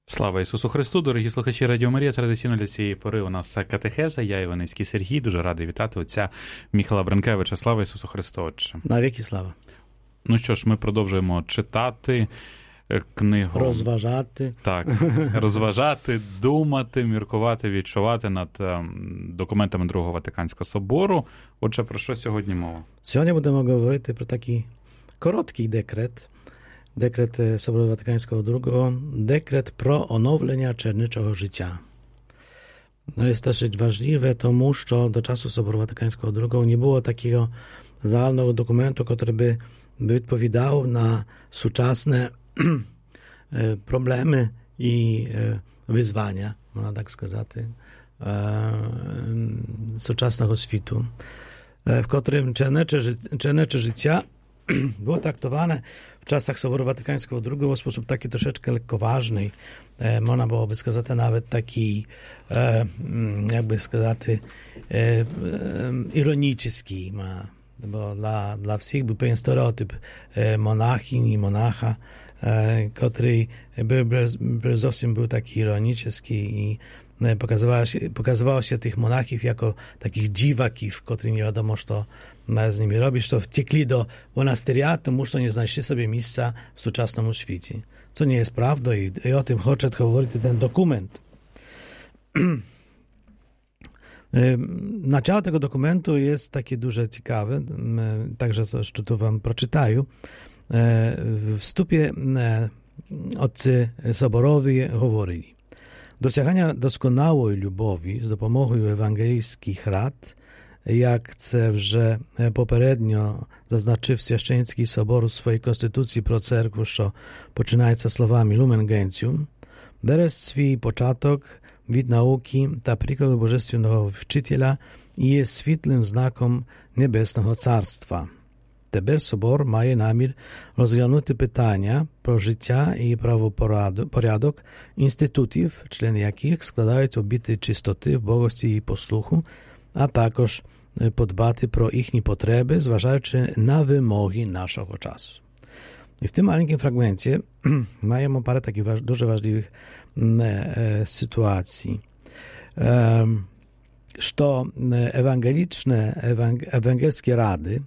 Слава Ісусу Христу, дорогі слухачі Радіо Марія. Традиційно для цієї пори у нас катехеза. Я Іваницький Сергій. Дуже радий вітати отця Міхала Бренкевича. Слава Ісусу Христу, Отче. Навіки слава. Ну що ж, ми продовжуємо читати книгу. Розважати. Так, розважати, думати, міркувати, відчувати над документами Другого Ватиканського собору. Отже, про що сьогодні мова? Сьогодні будемо говорити про такий короткий декрет. Декрет Собору Ватиканського II, декрет про оновлення черничого життя. No jest dosyć ważliwe, тому що до часу Собору Ватиканського II nie było takiego загального документу, який би відповідав на сучасні проблеми і визвання, можна так сказати, сучасного світу, w którym czernecze życia było traktowane w czasach Soboru Watykańskiego II w sposób taki troszeczkę lekkoważny. Można byłoby сказати nawet taki, jakby сказати, ironiczny, bo dla wszystkich był pewien stereotyp monachin i monacha, który zowsім był taki ironiczny i pokazywało się tych monachów jako takich dziwaków, którzy nie wiadomo, co z nimi robić, to wciekli do monasteria, тому що nie znaleźli sobie miejsca w współczesnym świecie. Co nie jest prawdą i o tym chce mówić ten dokument. Naciał tego dokumentu jest takie duże ciekawe, także to jeszcze tu wam przeczytaję. W wstupie отці Соборові говорили: досягання досkonałої любові з допомогою євангельських рад, як це вже попередньо зазначив Священницький собор у своїй конституції про церкву, що починається словами «Lumen Gentium», бере свій початок від науки та прикладу божественного вчителя і є світлим знаком Небесного Царства. Тепер собор має намір розглянути питання про життя і правопорядок інститутів, члени яких складають обіти чистоти, вбогості і послуху, а також подбати про їхні потреби, зважаючи на вимоги нашого часу. І в tym маленьким фрагменті маємо пару таких дуже важливих sytuacji, що ewangelskie rady,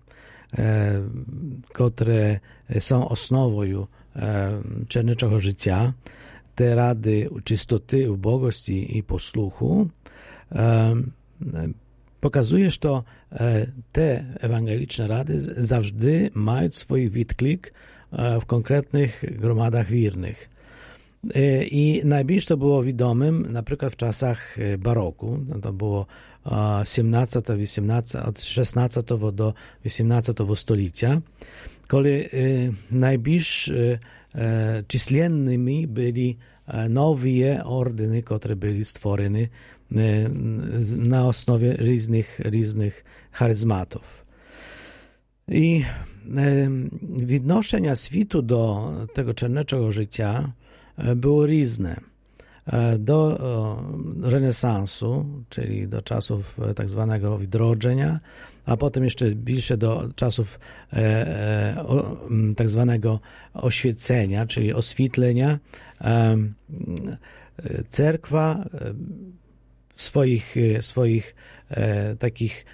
które są osnową czerneczego życia, te rady czystoty, ubogości i posłuchu, pokazuje, że te ewangeliczne rady zawsze mają swój відклик w konkretnych gromadach wiernych. I najbliżej to było wiadomym na przykład w czasach baroku, to było od XVI do XVIII stulecia, kiedy najbliżej численnymi byli nowe ordyny, które były stworzone na osnowie różnych charyzmatów. I відношення світу до tego czerneczego życia było różne. Do renesansu, czyli do czasów tak zwanego odrodzenia, a potem jeszcze bliższe do czasów tak zwanego oświecenia, czyli oswietlenia, cerkwa swoich takich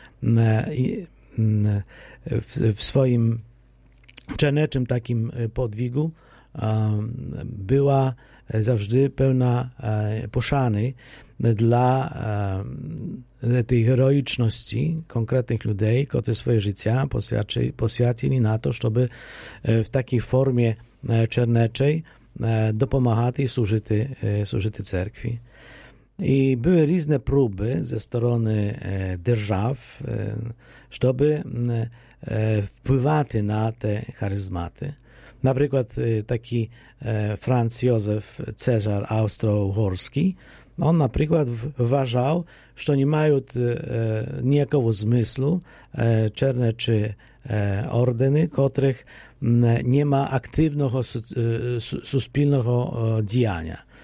w swoim czerneczym takim podwigu była zawsze pełna poszany dla tej heroiczności konkretnych ludzi, którzy swoje życia poświęcili na to, żeby w takiej formie czerneczej dopomagać i służyć cerkwi. I były różne próby ze strony держав, żeby wpływać na te charyzmaty. Na przykład taki Franz Józef Cezar Austro-Uhorski, on na przykład uważał, że nie mają ніякого zmysłu czerne czy ordyny, których nie ma aktywnego suspilnego działania,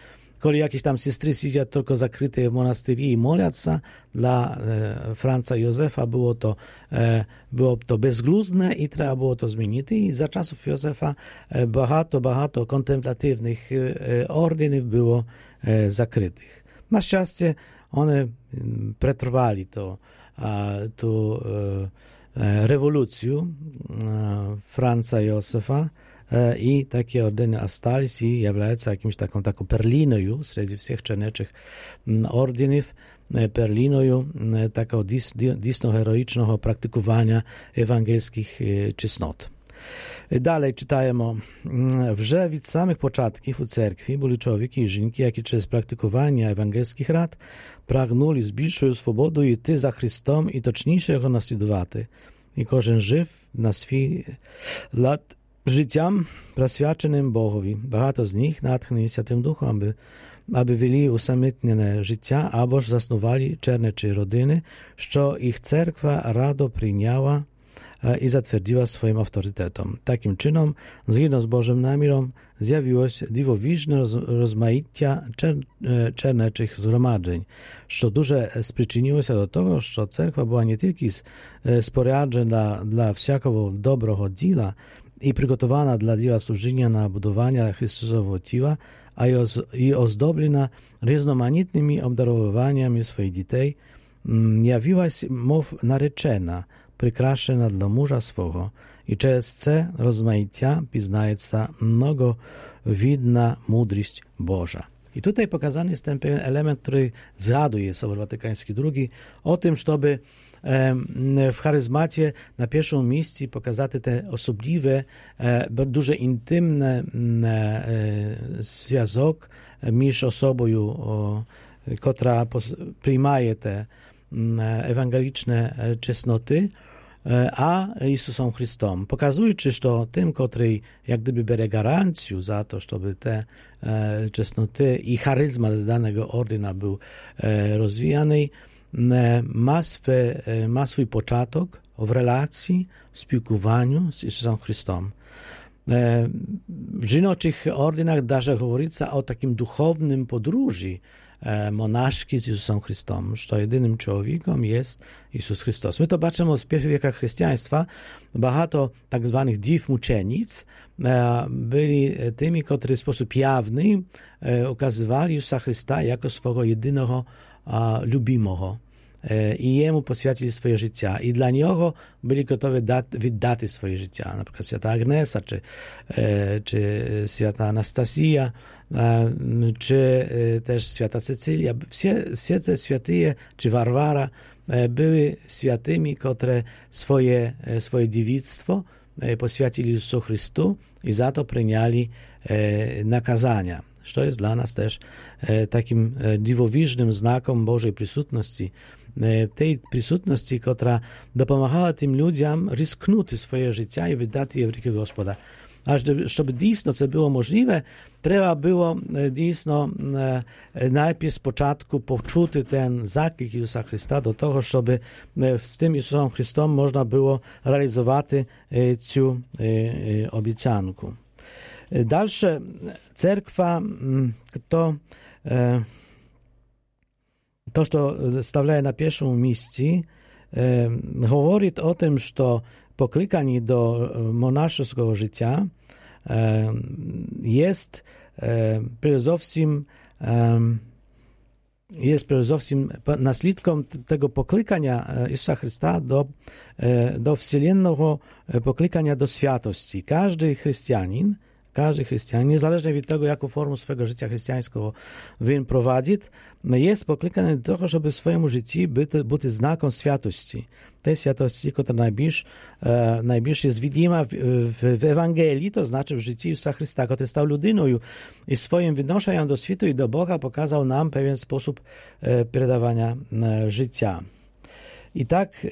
Коли jakieś tam siostry siedział tylko zakryte w monasterii i молятся, dla Franca Józefa było to bezgluzne i trzeba było to zmienić. I za czasów Józefa багато kontemplatywnych ordynów było zakrytych. Na szczęście one przetrwali tą rewolucję Franca Józefa i takie ordyny остались i являются jakimś taką perliną wśród wszystkich czerneczych ordynów, perliną takiego dійсно heroicznego praktykowania ewangelskich czesnot. Dalej czytajemy, że від samych początków u cerkwi byli człowieki i żynki, jakie przez praktykowanie ewangelskich rad pragnuli z bільшою свободою йти за Христом і точніше його наслідувати. І кожен жив на свій лад життям, присвяченим Богові. Багато з них натхнені Святим Духом, аби вели усамітнене життя, або ж заснували чернечі родини, що їх церква радо прийняла i zatwierdziła swoim autorytetom. Takim czynom, zgodnie z Bożym namierem, zjawiło się dziwowiczne rozmaicia czerneczych zgromadzeń, co duże przyczyniło się do tego, że cerkwa była nie tylko sporządzona dla wszelkiego dobrego dzieła i przygotowana dla dzieła służenia na budowanie Chrystusowego ciała, a i ozdoblona różnorodnymi obdarowaniami swoich dzieci, jawiła się mow narzeczona, прикрашена для мужа свого, і через це розмаїття пізнається многовідна мудрість Божа. I tutaj pokazany jest ten pewien element, który zgaduje Sobór Watykański II, o tym, żeby w charyzmacie na pierwszym miejscu pokazać te osobliwe, duże intymne związek między osobą, która przyjmuje te ewangeliczne czesnoty, a Jezusem Chrystusem. Pokazując, że to tym, który jak gdyby bierze gwarancję za to, żeby te czesnoty i charyzmat danego ordyna był rozwijany, ma swój początek w relacji, w spiłkowaniu z Jezusem Chrystusem. W żynoczych ordynach darze mówić o takim duchownym podróży monaszki z Jezusem Chrystusem, że jedynym człowiekiem jest Jezus Chrystus. My to baczymy z pierwszych wiekach chrześcijaństwa. Багато tak zwanych dziw muczenic byli tymi, którzy w sposób jawny ukazywali Jezusa Chrystusa jako swego jedynego lubimego. I jemu poświęcili swoje życie. I dla niego byli gotowi wydać swoje życie. Na przykład święta Agnesa, czy święta Anastasja, czy też święta Cecylia. Wszystkie te świętyje, czy Warwara, były świętymi, które swoje dziewictwo poświęcili Jezusu Chrystu i za to przyjęli nakazania. To jest dla nas też takim dziwowicznym znakiem Bożej przysutności, tej przysutności, która dopomagała tym ludziom rysknąć swoje życie i wydać je w rękę Gospoda. A żeby dійсно це było możliwe, trzeba było dійсно najpierw z początku poczuć ten zaklик Jezusa Chrystusa do tego, żeby z tym Jezusem Chrystusem można było realizować tę obiecankę. Dalsze cerkwa to co stawiają na pierwszym miejscu, mówi o tym, że poklикanie do monaszego życia jest przede wszystkim naslідком tego poklикania Jezusa Chrystusa do wsielnego poklикania do świętości. Każdy chrześcijanin, niezależnie od tego, jaką formę swojego życia chrześcijańskiego on prowadzi, jest poklикany do tego, żeby w swoim życiu być znakiem świętości. Tej świętości, która najbliżej jest widzima w Ewangelii, to znaczy w życiu Jezusa Chrystusa, który stał ludyną i swoim wynoszeniem do świtu i do Boga pokazał nam pewien sposób переdawania życia. I tak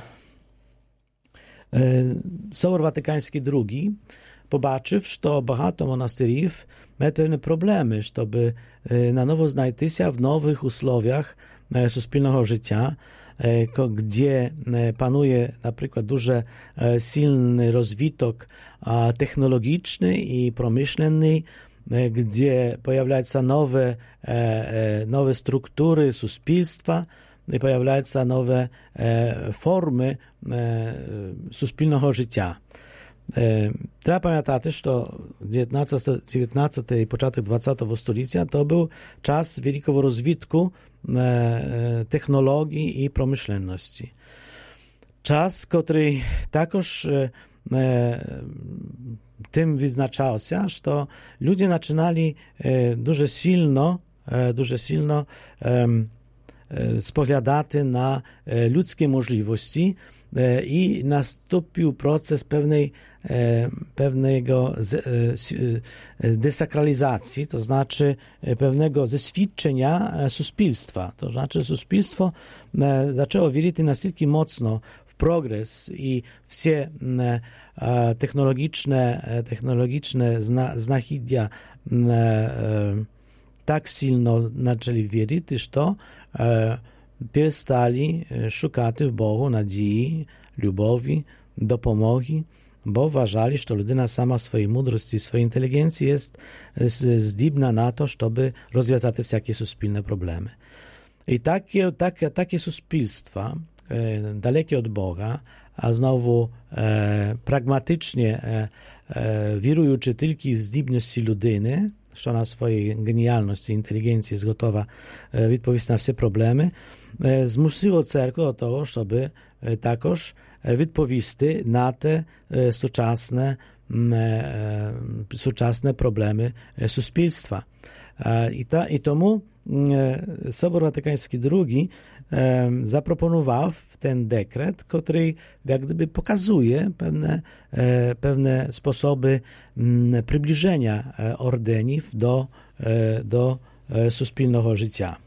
Sobór Watykański II pobaczył, że багато монастирів mają pewne problemy, żeby na nowo znajść się w nowych usłowiach suspilnego życia, gdzie panuje na przykład duży, silny rozwitok technologiczny i promyślny, gdzie pojawiаются nowe struktury суспільства, i pojawiаються нові форми суспільного життя. Треба пам'ятати, що 19 і початок 20 століття то був час великого розвитку технологій і промишленності. Час, котрий також tym відзначався, що люди починали дуже сильно spoglądać na ludzkie możliwości i nastąpił proces pewnego desakralizacji, to znaczy pewnego zeswidczenia suspilstwa. To znaczy suspilstwo zaczęło wierzyć настільки mocno w progres i wszystkie technologiczne znachidia tak silno zaczęli wierzyć, że перестали шукати в Богу надії, любові, допомоги, бо вважали, що людина сама в своїй мудрості, своїй інтелігенції є здібна на то, щоб розв'язати всякі суспільні проблеми. І такі суспільства, далекі від Бога, а знову прагматичні, віруючи тільки в здібності людини, що на своїй геніальності, інтелігенції є готова відповісти на всі проблеми, змусило церкву до того, щоб також відповісти на те сучасне проблеми суспільства. І тому Собор Ватиканський II zaproponował ten dekret, który jak gdyby pokazuje pewne sposoby przybliżenia ordeniów do suspilnego życia.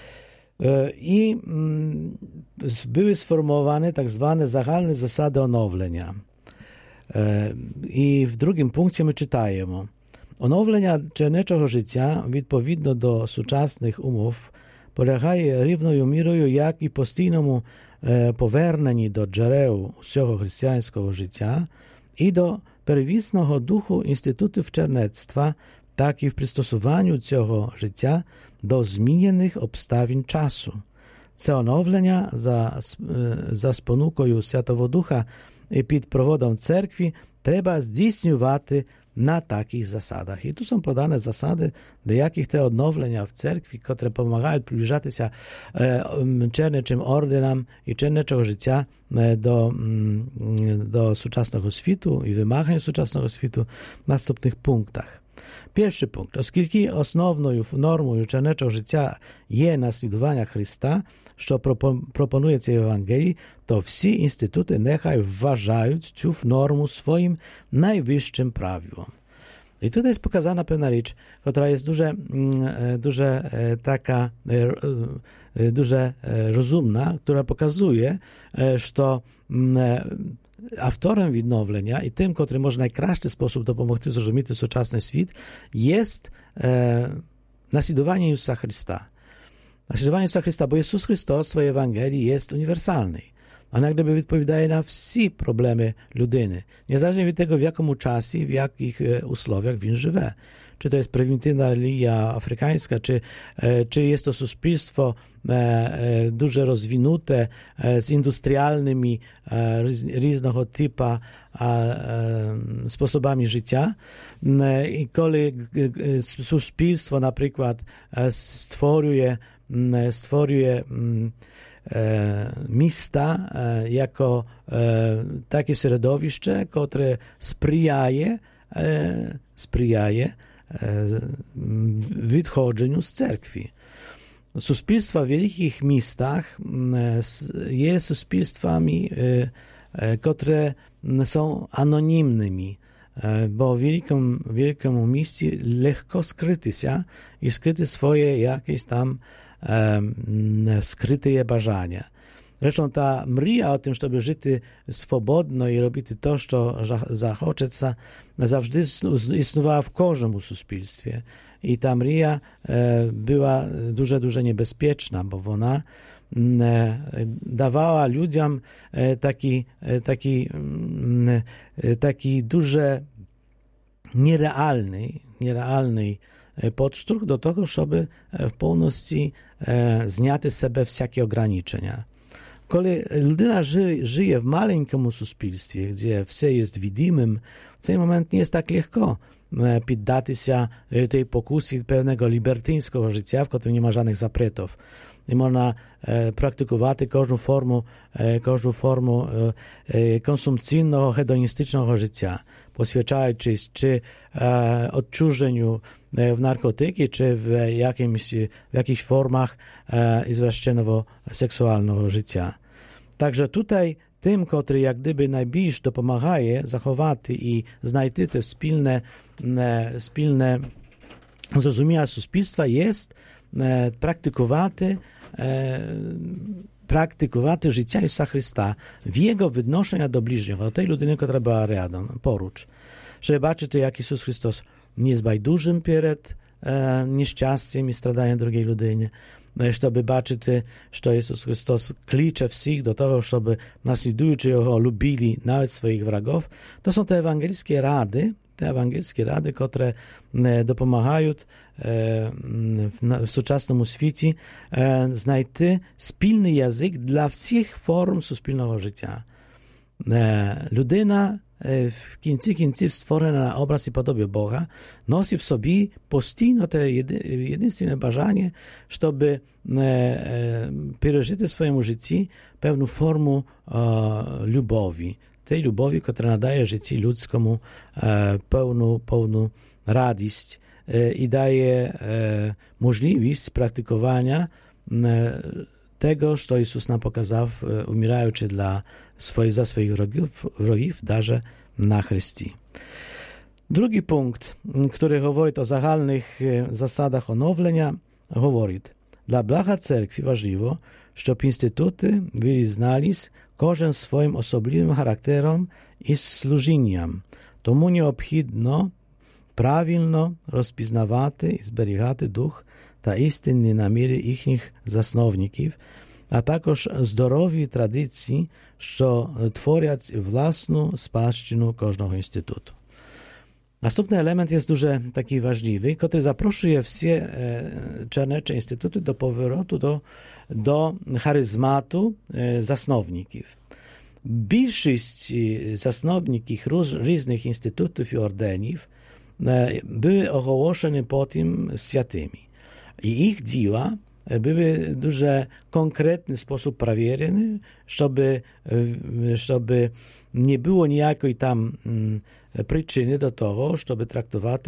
I były sformułowane tak zwane zagalne zasady onovlenia. I w drugim punkcie my czytajemy: onovlення чернечого життя відповідно до сучасних умов полягає рівною мірою як і постійному поверненні до джерел усього християнського життя і до первісного духу інститутів чернецтва, так і в пристосуванню цього життя до змінених обставин часу. Це оновлення за спонукою Святого Духа і під проводом церкви треба здійснювати na takich zasadach. I tu są podane zasady, do jakich te odnowienia w cerkwi, które pomagają przybliżać się czerneczym ordynam i czerneczego życia do współczesnego światu i wymagań współczesnego światu w następnych punktach. Pierwszy punkt. Оскільки основною нормою чернечого життя є наслідування Христа, що пропонується в Євангелії, то всі інститути нехай вважають цю норму своїм найвищим правилом. I tutaj jest pokazana pewna rzecz, która jest дуже rozumna, która pokazuje, że автором відновлення і тим, котрий може найкращий спосіб допомогти зрозуміти сучасний світ, є наслідування Ісуса Христа. Наслідування Ісуса Христа, бо Ісус Христос в своїй Євангелії є універсальний. Він як gdyby відповідає на всі проблеми людини, незалежно від того, в якому часі, в яких условиях він живе. Czy to jest prymitywna religia afrykańska, czy jest to suspilstwo duże rozwinięte z industrialnymi różnego typu sposobami życia. I kiedy suspilstwo na przykład stworuje miasta jako takie środowisko, które sprzyjaje wychodzeniu z cerkwi. Suspilstwa w wielkich miastach jest suspilstwami, które są anonimnymi, bo w wielkim mieście lekko skryty się i skryty swoje jakieś tam skryte бажання. Zresztą ta mrija o tym, żeby żyć swobodno i robić to, co zachce, zawsze istniała w każdym suspilstwie. I ta mrija była dużo niebezpieczna, bo ona dawała ludziom taki duże nierealny, нереальний podsztruk do tego, żeby w pełności zняти z siebie wszelkie ograniczenia. Коли людина żyje w maleńkim суспільстві, gdzie все jest widimym, w ten moment nie jest tak lekko піддати się tej pokusy pewnego libertyńskiego życia, w którym nie ma żadnych zapretów. Nie można praktykować każdą formę konsumpcyjnego, hedonistycznego życia, poświęcając czy odczużeniu w narkotyki, czy w jakichś formach izwreszczonego seksualnego życia. Także tutaj tym, który jak gdyby najbliżej dopomagaje zachować i znajти te wspólne zrozumienia suspilstwa, jest praktykować życia Jezusa Chrysta w Jego wynoszenia do bliźniego, do tej ludyny, która była rядом, porucz. Żeby baczyć, jak Jezus Chrystus nie jest bajdужим перед nieszczęściem i stradaniem drugiej ludyny, żeby baczyć, że Jezus Chrystus klicze wszystkich do tego, żeby naśladujący Jego lubili nawet swoich wrogów. To są te ewangelskie rady, które dopomagają w współczesnym świecie znaleźć wspólny język dla wszystkich form wspólnego życia. Ludyna w końcu stworzona na obraz i podobie Boga nosi w sobie postійно te jedyne bажanie, żeby przeżyć w swoim życiu pewną formę lubowi. Tej lubowi, która nadaje życiu ludzkiemu pełną radość i daje możliwość praktykowania tego, co Jezus nam pokazał, umierając za swoich wrogów, darze na Chrystii. Drugi punkt, który mówi o zagalnych zasadach onowlenia, mówi: dla blacha cerkwi ważliwo, żeby instytuty byli znались кожен своїм особливим характером і служінням. Тому необхідно правильно розпізнавати і зберігати дух та істинні наміри їхніх засновників, а також здорові традиції, що творять власну спадщину кожного інституту. Następny element jest дуже taki ważliwy, który zaproszuje wszystkie czarnecze instytuty do powrotu do charyzmatu zasnowników. Większość zasnowników różnych instytutów i ordeniów były ogłoszone potem świętymi. I ich dzieła były w дуже konkretny sposób przewierzone, żeby nie było niejakiej tam przyczyny do tego, żeby traktować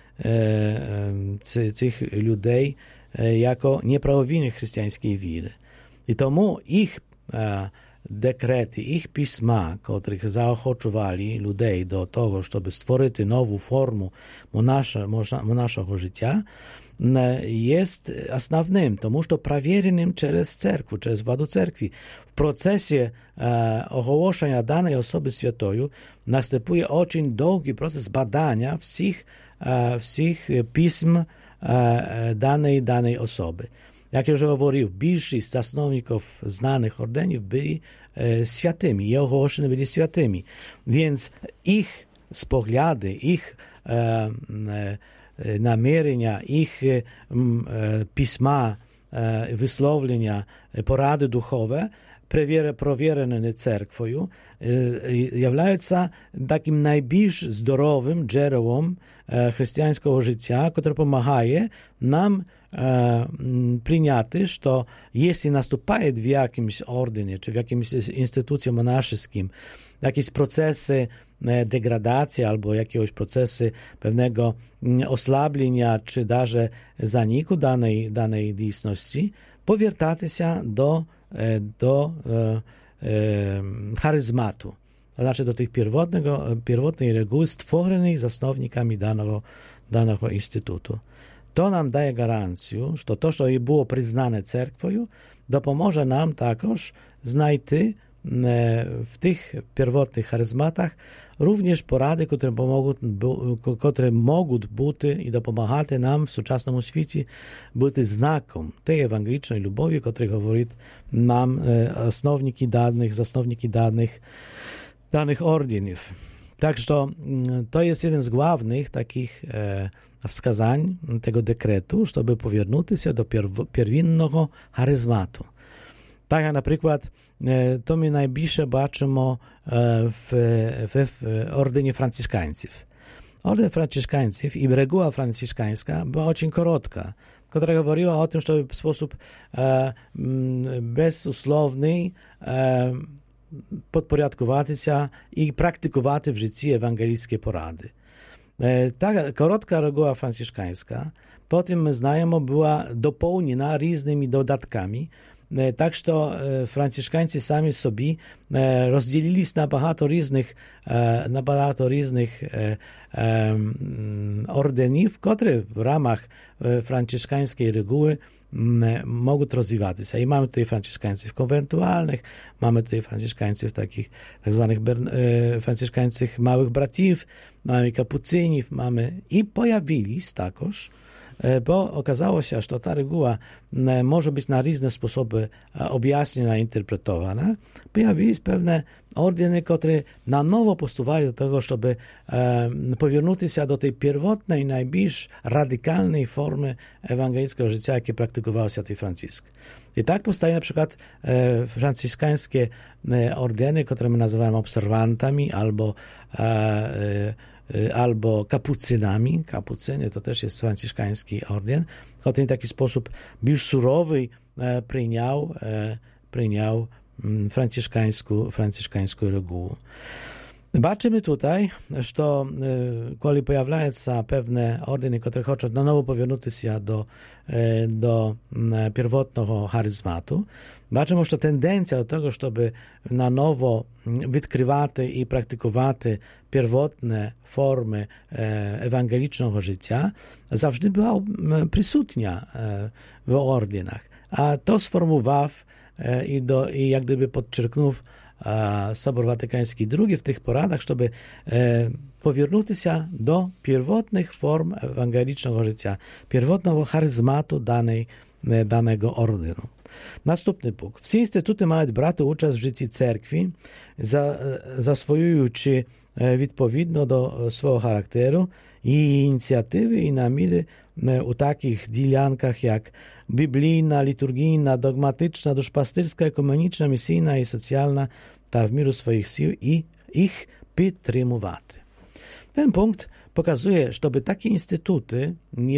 tych ludzi jako nieprawowinnych chrześcijańskiej wiry. I tomu ich dekrety, ich pisma, których zaochocowali ludzi do tego, żeby stworzyć nową formę naszego życia, jest основным, тому що перевіреним через церкву, через владу церкви. В процесі оголошення даної особи святою наступує дуже довгий процес badania всіх письм даної особи. Jak już mówił, większość zasnowników znanych ordenów byli świętymi i ogłoszeni byli świętymi. Więc ich spoglądy, ich namierzenia, ich pisma, wysłowienia, porady duchowe, prowierone cerkwią, jawiają się takim najbardziej zdrowym źródłem chrześcijańskiego życia, które pomaga nam przyjąć, że jeśli następuje w jakimś ordenie, czy w jakimś instytucji monaszyskim jakieś procesy degradacji albo jakiegoś procesu pewnego osłabienia, czy даже zaniku danej istności, powiertacie się do charyzmatu, to znaczy do tych pierwotnej reguły stworzonej zasnownikami danego instytutu. To nam daje gwarancję, że to, co było przyznane cerkwią, dopomoże nam także znaleźć w tych pierwotnych charyzmatach również porady, które mogą być i dopomagać nam w współczesnym świecie być znakiem tej ewangelicznej lubowi, o której mówi nam zasnowniki danych ordynów. Także to jest jeden z głównych takich wskazań tego dekretu, żeby powiernuty się do pierwinnego charyzmatu. Tak jak na przykład to my najbliższe baczymy w ordynie franciszkańców. Orden franciszkańców i reguła franciszkańska była bardzo krótka, która mówiła o tym, żeby w sposób bezusłowny podporядкувати się i praktykować w życiu ewangelickie porady. Ta krótka reguła franciszkańska, potem my znajemy, była dopełniona różnymi dodatkami, tak, że franciszkańcy sami sobie rozdzielili na bardzo różnych ordenów, które w ramach franciszkańskiej reguły mogą rozwijać się. I mamy tutaj franciszkańców konwentualnych, mamy tutaj franciszkańców takich tak zwanych franciszkańców małych braciów, mamy kapucynów, mamy i pojawili się takoż, bo okazało się, że ta reguła może być na różne sposoby objaśniona, interpretowana. Pojawili się pewne ordyny, które na nowo postulowali do tego, żeby powiernuć się do tej pierwotnej, najbliższej radykalnej formy ewangelickiego życia, jakie praktykował święty Franciszek. I tak powstają na przykład franciszkańskie ordyny, które my nazywamy obserwantami albo kapucynami. Kapucyny to też jest franciszkański orden, który w taki sposób był surowy przyjął franciszkańską regułę. Baczymy tutaj, że kiedy pojawiają się pewne ordyny, które chcą na nowo powiernuć się do pierwotnego charyzmatu, baczymy, że tendencja do tego, żeby na nowo odkrywać i praktykować pierwotne formy ewangelicznego życia, zawsze była przysutnia w ordynach. A to sformułował i jak gdyby podczerknął Sobór Watykański II w tych poradach, żeby powiernuć się do pierwotnych form ewangelicznego życia, pierwotnego charyzmatu danego ordynu. Następny punkt. Wszyscy instytuty mają brać udział w życiu cerkwi, zaswojujący odpowiednio do swojego charakteru i inicjatywy i namiry u takich dzielankach jak biblijna, liturgijna, dogmatyczna, duszpasterska, ekumeniczna, misyjna i socjalna, ta w miru swoich sił i ich podtrzymywać. Ten punkt pokazuje, żeby takie instytuty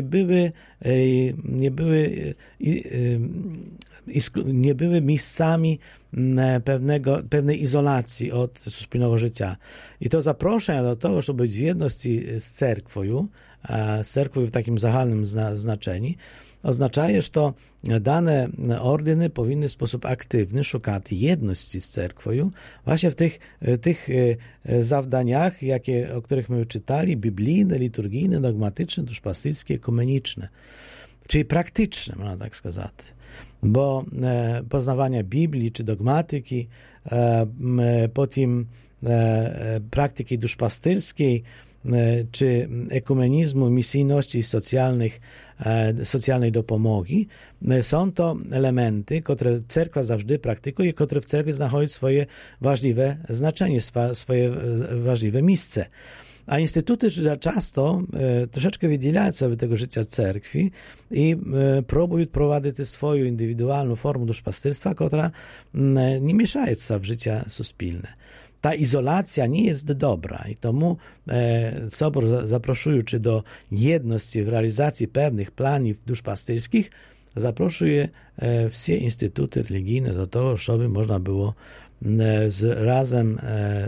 nie były miejscami pewnej izolacji od wspólnego życia. I to zaproszenia do tego, żeby być w jedności z cerkwią w takim zahalnym znaczeniu, oznacza, że to dane ordyny powinny w sposób aktywny szukać jedności z cerkwią właśnie w tych zawdaniach, o których my czytali, biblijne, liturgijne, dogmatyczne, duszpasterskie, ekumeniczne, czyli praktyczne, można tak сказać. Bo poznawania Biblii czy dogmatyki, potem praktyki duszpasterskiej, czy ekumenizmu, misyjności socjalnej dopomogi, są to elementy, które cerkwa zawsze praktykuje i które w cerkwi znajdują swoje ważliwe znaczenie, swoje ważliwe miejsce. A instytuty często troszeczkę wydzielają sobie tego życia cerkwi i próbują prowadzić swoją indywidualną formę duszpasterstwa, która nie miesza się w życie wspólne. Ta izolacja nie jest dobra i tomu Sobór zapraszujący do jedności w realizacji pewnych planów duszpasterskich, zapraszuje wszystkie instytuty religijne do tego, żeby można było razem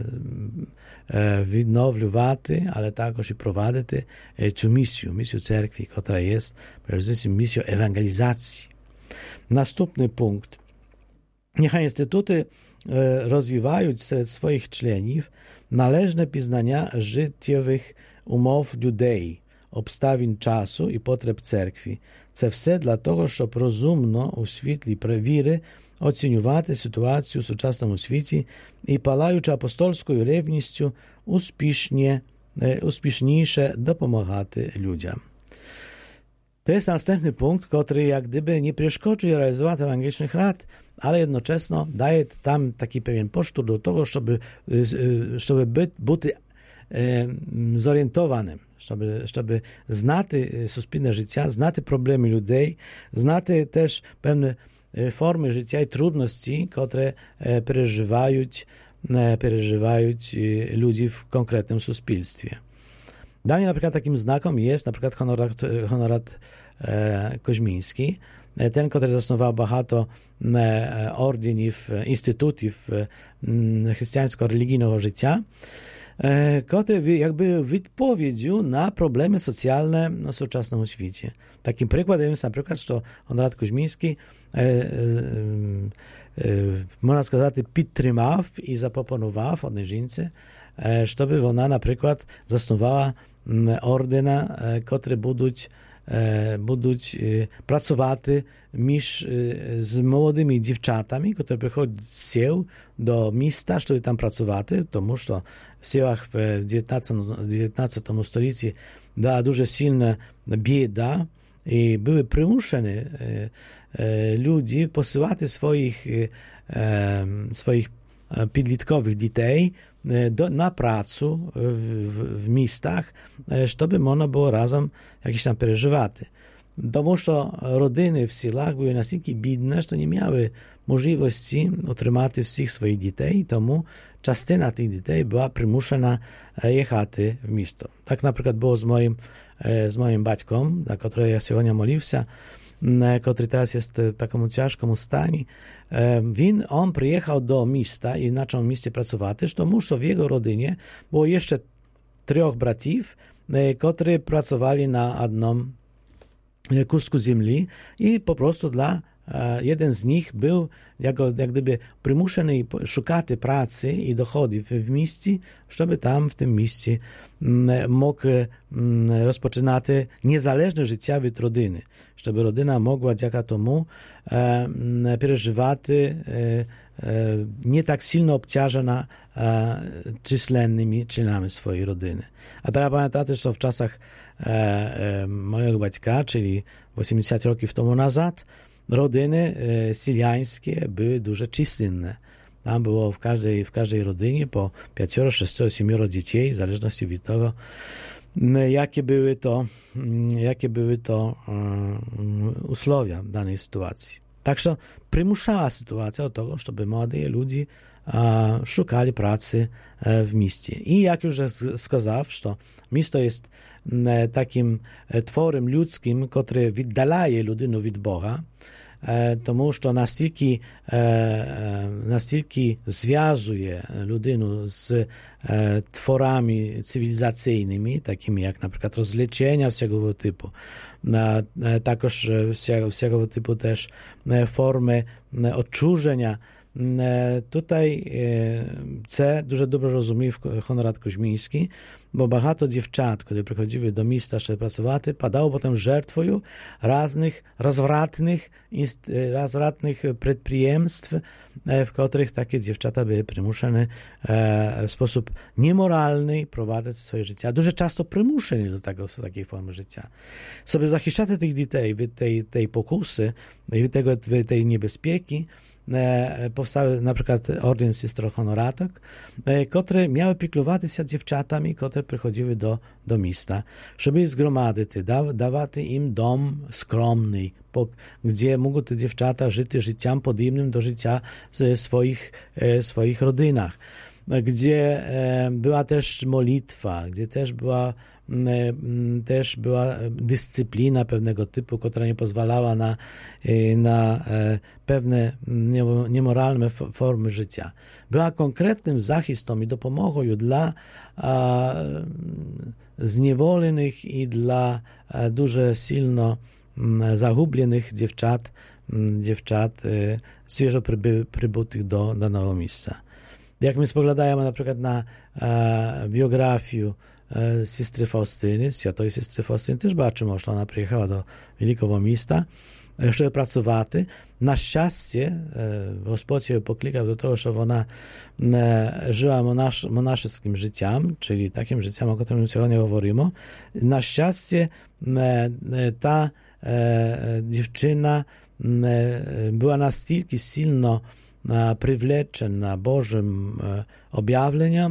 відновлювати, ale також і провадити цю місію церкви, która jest przede wszystkim misją ewangelizacji. Następny punkt. Niechaj instytuty rozwijają wśród swoich członków należne poznania życiowych umów людей, obstawień czasu i potrzeb cerkwi. Це все для того, щоб розумно у світлі віри оцінювати ситуацію в сучасному світі і, палаючи апостольською ревністю, успішніше допомагати людям. To jest następny punkt, który jak gdyby nie przeszkodził realizować ewangelicznych rad, ale jednocześnie daje tam taki pewien posztur do tego, żeby być зорієнтованим, щоб знати суспільне життя, знати проблеми людей, знати теж певні форми життя і трудності, котрі переживають люди в конкретному суспільстві. Dla mnie na przykład takim znakom jest na przykład Honorat Koźmiński, ten, który zasnował багато орденів, інститутів християнсько-релігійного життя, котрий якби відповіддю на проблеми соціальні на сучасному світі. Таким прикладом є, наприклад, що Honorat Koźmiński, можна сказати, підтримав і запропонував одній жінці, щоб вона, наприклад, заснувала ордена, котрі будуть працювати з молодими дівчатами, які приходять з сіл до міста, щоб там працювати, тому що в селах в 19 столітті була дуже сильна біда, і були примушені люди посилати своїх підліткових дітей na pracę w miastach, żeby można było razem jakieś tam przeżywać. Тому що родини в селах були настільки бідні, що не мали можливості утримати всіх своїх дітей, тому частина тих дітей була примушена їхати в місто. Так, наприклад, було з моїм батьком, на якого я сьогодні молився, який зараз є в такому тяжкому стані. On przyjechał do miasta i zaczął w mieście pracować, тому що в jego rodzinie było jeszcze 3 bratów, którzy pracowali na jednym kusku ziemi i po prostu jeden z nich był jak gdyby przymuszony szukać pracy i dochodów w mieście, żeby tam w tym mieście mógł rozpoczynać niezależne życie od rodziny, żeby rodzina mogła dzięki temu przeżywać nie tak silno obciążona численnymi czynami swojej rodziny. A teraz pamiętacie, że w czasach mojego baćka, czyli 80 roków temu nazad, rodziny syliańskie były duże czyslinne. Tam było w każdej rodzinie po 5, 6, 7 dzieci, w zależności od tego, jakie były to usłowia danej sytuacji. Także przymuszała sytuacja do tego, żeby młodzi ludzie szukali pracy w mieście. I jak już сказав, że miasto jest takim tworem ludzkim, który oddalaje ludину od Boga, тому що настільки зв'язує людину з творами цивілізаційними, такими як, наприклад, розвлечення всякого типу, також всякого типу теж форми odчуження. Tutaj це дуже добре розумів Honorat Koźmiński, bo багато дівчат, коли приходили до міста, щоб працювати, падало потім жертвою різних розвратних підприємств, в котрих такі дівчата були примушені в спосіб неморальний провадити своє життя. Дуже часто примушені до такої форми життя. Щоб захищати тих дітей від tej pokusy, від tej niebezpieki, powstały na przykład orden siostr honoratek, które miały piekować się dziewczatami, które przychodziły do miasta, żeby zgromadzić, dawać im dom skromny, gdzie mogły te dziewczata żyć życiem podobnym do życia w swoich rodzinach, gdzie była też modlitwa, gdzie też była dyscyplina pewnego typu, która nie pozwalała na pewne niemoralne formy życia. Była konkretnym zachistą i dopomogą dla zniewolonych i dla дуже silno zagubionych dziewczat świeżo przybutych do danego miejsca. Jak my spoglądamy na przykład na biografię siostry Faustyny, świętej siostry Faustyny, też baczymy, że ona przyjechała do wielkiego miasta, żeby pracować. Na szczęście Gospodź ją poklikał do tego, że ona żyła monaszyskim życiem, czyli takim życiem, o którym сегодня mówimy. Na szczęście ta dziewczyna była настільки silno przywleczona Bożym objawleniem,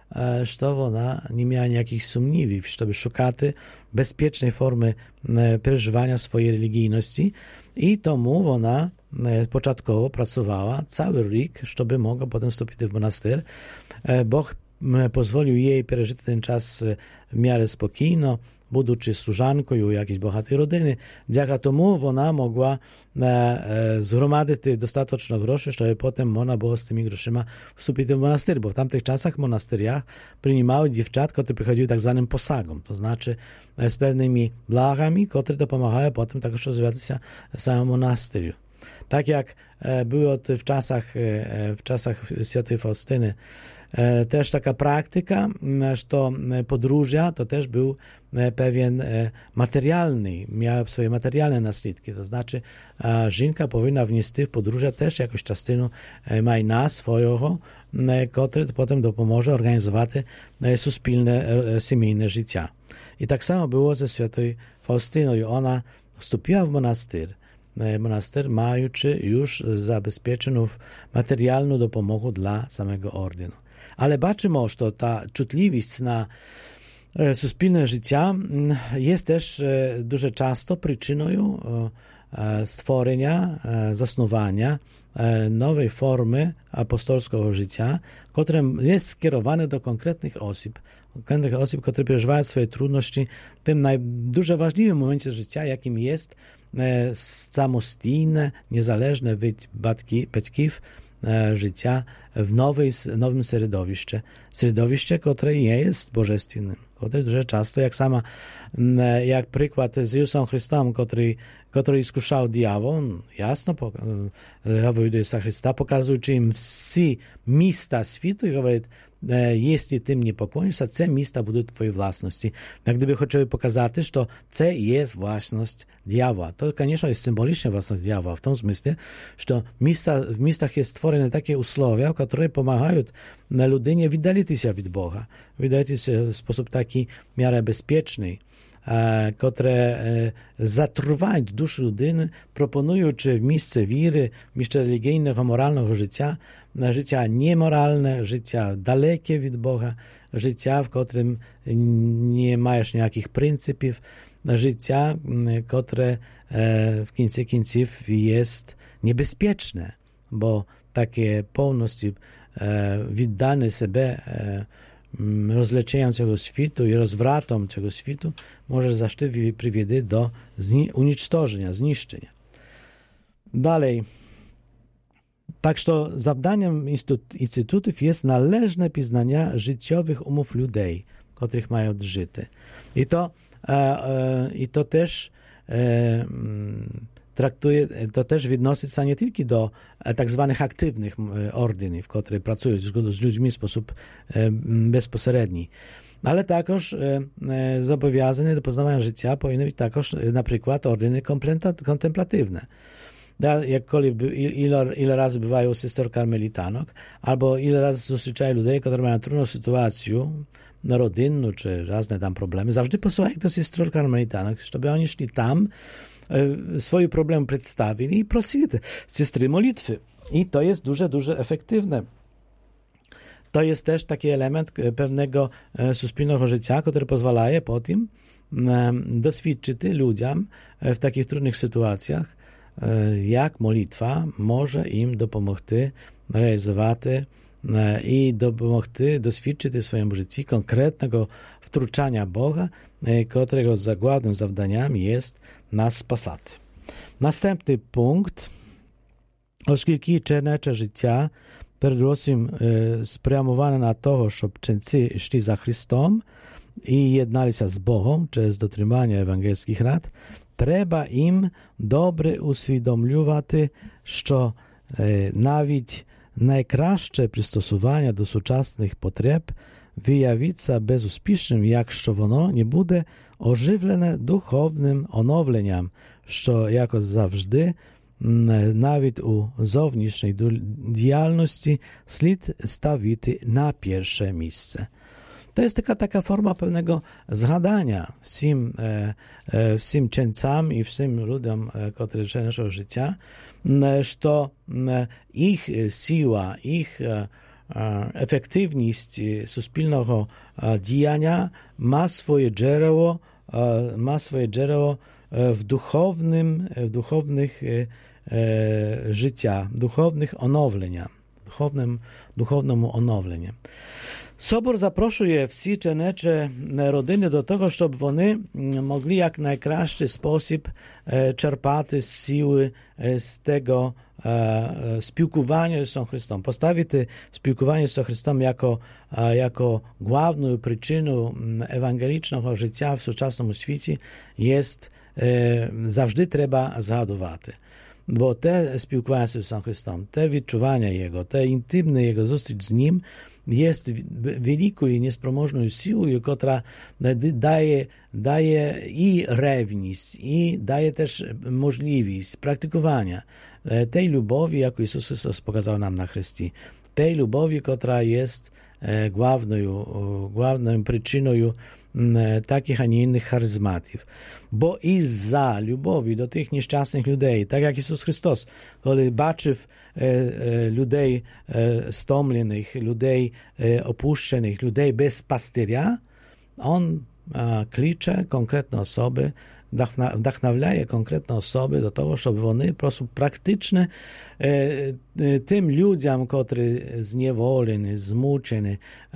що вона не має ніяких сумнівів, щоб шукати безпечної форми переживання своєї релігійності, і тому вона початково працювала цілий рік, щоб могла потім вступити в монастир. Бог дозволив їй пережити ten час в мірі спокійно, будучи служанкою якоїсь багатої родини. Дяка тому вона могла згромадити достатньо грошей, щоб потім можна було з тими грошима вступити в монастир. Бо в тамтих часах в монастирях приймали дівчат, які приходили так званим посагом, то значить з певними благами, які допомагають потім також розвиватися самому монастирю. Так як було в czasach Świętej Faustyny, też taka praktyka, że podróża to też był pewien materialny, miał swoje materialne naslідки. To znaczy, żynka powinna wnieść w podróżę też jakąś частину майна swojego, który potem dopomoże organizować suspilne, семейne życie. I tak samo było ze Świętej Faustyną. Ona wstąpiła w monastyr, maючи już zabezpieczoną materialną dopomogę dla samego ordynu. Ale бачимо, що та чутливість на суспільне життя є теж дуже часто причиною створення, заснування нової форми апостольського життя, котре є скероwane do konkretnych osób, które przeżywają swoje trudności w tym дуже важливym momencie życia, jakim jest samostojne, niezależne від батьків życia w nowym środowiście, które nie jest bożestwiennym, które дуже часто, jak przykład z Jezusem Chrystusem, który iskuszał diabeł, on jasno говорит do Jezusa Chrystusa, pokazując im wszystkie miejsca światu i mówi, jeśli tym nie pokłonisz, te miejsca będą twojej własności. Jak gdyby chcieli pokazać, że to jest własność diabła. To, конечно, jest symboliczna własność diabła, w tym sensie, że w miejscach jest stworzone takie usłowia, które pomagają ludzinie wydalić się od Boga. Wydalić się w sposób taki w miarę bezpieczny, które zatruwają duszę ludyny, proponując w miejsce wiry, w miejsce religijnego, moralnego życia niemoralne, życia dalekie od Boga, życia, w którym nie masz jakich pryncypiów, życia, które w końcu końców jest niebezpieczne, bo takie pełności wydane sobie rozleczeniem tego światu i rozwratom tego światu może zawsze prowadzić do unicztożenia, zniszczenia. Dalej. Tak, że zadaniem instytutów jest należne poznanie życiowych umów ludzi, których mają życie. I to też traktuje, to też odnosi się nie tylko do tak zwanych aktywnych ordynów, które pracują z ludźmi w sposób bezpośredni, ale także zobowiązane do poznawania życia powinny być także na przykład ordyny kontemplatywne. Ile razy bywają sister karmelitanok, albo ile razy sustrzyczają ludzi, którzy mają trudną sytuację rodzinną, czy różne tam problemy, zawsze posyłają do sister karmelitanok, żeby oni szli tam, swoje problemy przedstawili i prosili te siostry modlitwy. I to jest duże efektywne. To jest też taki element pewnego suspilnego życia, który pozwala potem doświadczyć ludziom w takich trudnych sytuacjach, jak modlitwa może im dopomóc realizować i dopomóc doświadczyć w swoim życiu konkretnego wtrącania Boga, którego głównym zadaniem jest nas spasać. Następny punkt. Оскільки чернече життя передусім спрямоване на того, щоб ченці йшли за Христом і єдналися з Богом через дотримання евангельських рад, треба їм добре усвідомлювати, що навіть найкраще пристосування до сучасних потреб виявиться безуспішним, якщо воно не буде оживлене духовним оновленням, що, як завжди, навіть у зовнішній діяльності слід ставити на перше місце. To jest taka forma pewnego zgadania wszystkim członkom i wszystkim ludziom, którzy żyją naszego życia, że ich siła, ich ефективність суспільного діяння має своє джерело в духовних життя, духовному оновленні. Собор запрошує всі чернечі родини до того, щоб вони могли як найкращий спосіб черпати сили з того спілкування з Ісусом Христом. Поставити спілкування з Ісусом Христом jako główną przyczyną ewangelicznego życia w сучасному світі jest завжди треба згадувати. Бо те спілкування з Ісусом Христом, те відчування Його, те інтимне Його зустріч з Ним jest wielką niespromożną siłą, która daje i rewność, i daje też możliwość praktykowania tej lubowi, jaką Jezus Chrystus pokazał nam na Chrystii. Tej lubowi, która jest główną przyczyną takich, a nie innych charyzmatów. Bo i za lubowi do tych nieszczęsnych ludzi, tak jak Jezus Chrystus, kiedy baczył ludzi stomлених, ludzi opuszczonych, ludzi bez pasterza, on klicze konkretne osoby, wdachnawiaje konkretne osoby do tego, żeby one w sposób praktyczny tym ludziom, którzy zniewoleni, zmuczeni,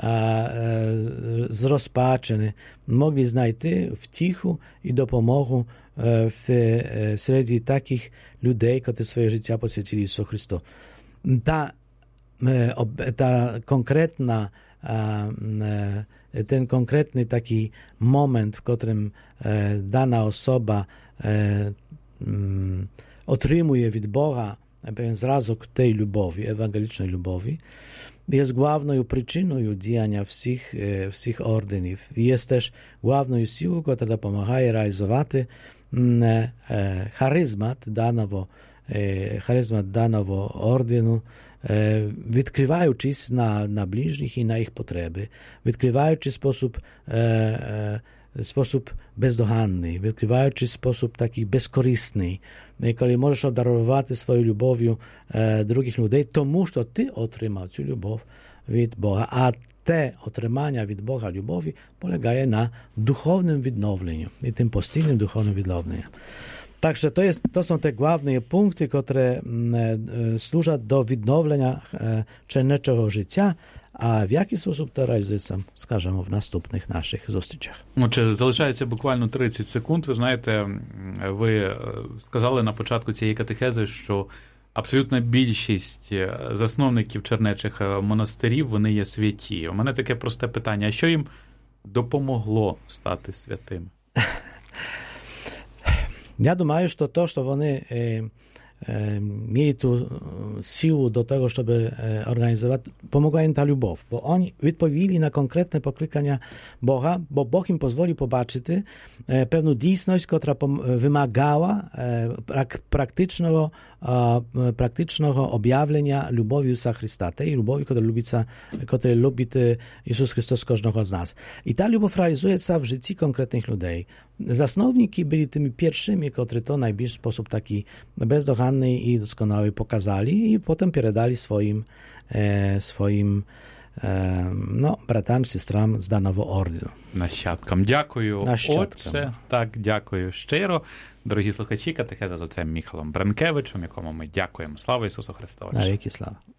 zrozpaczeni, mogli znajти wtichu i dopomogу wśród takich ludzi, którzy swoje życie poświęcili Jezusu Chrystu. Ten konkretny taki moment, w którym dana osoba otrzymuje od Boga pewien zrazek tej lubowi, ewangelicznej lubowi, jest główną przyczyną działania wszystkich ordynów. Jest też główną siłą, która pomaga realizować charyzmat danego ordynu, відкриваючись на ближніх і на їх потреби, відкриваючи sposób бездоганний, відкриваючи sposób taki bezkorисний, коли можеш одарувати свою любов'ю других людей, тому що ти отримав цю любов від Бога. А те отримання від Бога любові полягає на духовному відновленню і тим постійним духовним відновленням. Także to są te główne punkty, które służą do відновлення czynnego życia, а в який sposób to realizується, скажемо, в наступних наших зустрічах. Отже, залишається буквально 30 секунд. Ви знаєте, ви сказали на початку цієї катехези, що абсолютна більшість засновників чернечих монастирів, вони є святі. У мене таке просте питання, а що їм допомогло стати святими? Ja думаю, що то, що вони mieli tu siłę do tego, żeby organizować, pomogła im ta любов, bo oni odpowiedzieli na konkretne poklикання Boga, bo Bóg im pozwolił zobaczyć pewną dійсність, która wymagała praktycznego objawienia lubowi Jezusa Chrysta, tej lubowi, której lubi Jezus Chrystus każdego z nas. I ta любов realizuje się w życiu konkretnych ludzi. Zasnowniki byli tymi pierwszymi, którzy to w najbliższy sposób taki bezdoganny i doskonały pokazali i potem передали swoim братам, сестрам з даного ордену. Нащадкам. Дякую, отче. Так, дякую щиро. Дорогі слухачі, катехеза з отцем Міхалом Бранкевичем, якому ми дякуємо. Слава Ісусу Христу! Навіки слава!